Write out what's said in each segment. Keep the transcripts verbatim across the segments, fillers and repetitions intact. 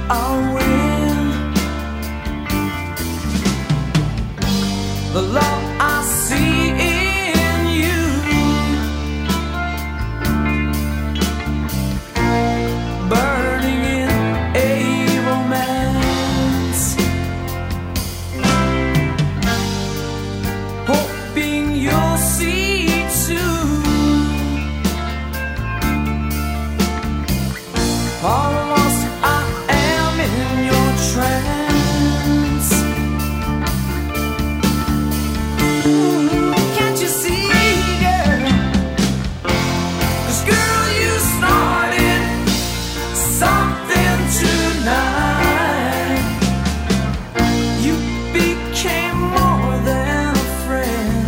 I'll win. The love I see in you, burning in a romance, hoping you'll see too. All lost I am in your trance. Ooh, can't you see, girl? 'Cause girl, you started something tonight. You became more than a friend.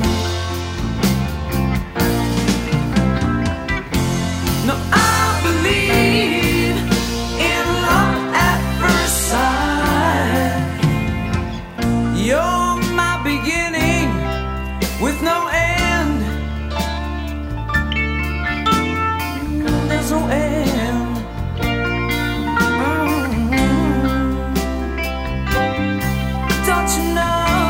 No, I believe in love at first sight. You're my beginning with no end. There's no end. Mm. Don't you know?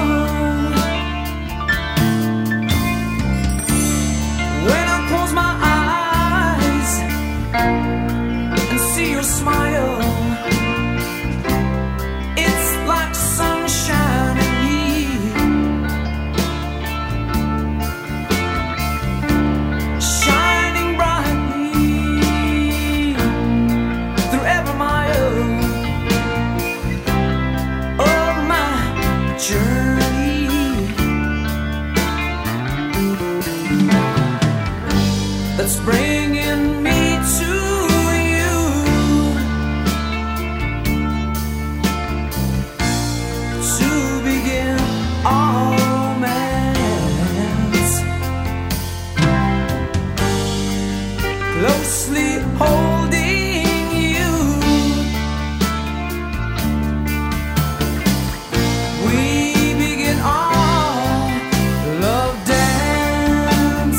When I close my eyes and see your smile, it's like sunshine in me. Shining brightly through every mile of my journey. That's bringing me to you, to begin our romance. Closely holding you, we begin our love dance.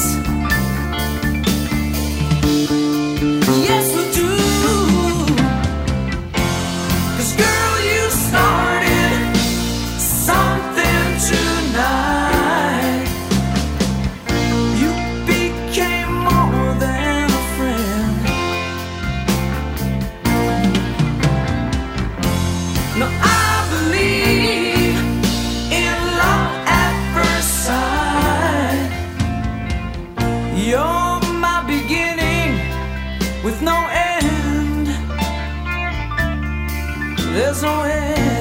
Yes, we do. 'Cause girl, you started something tonight. You became more than a friend. No, I believe in love at first sight. You're my beginning with no end. There's no end.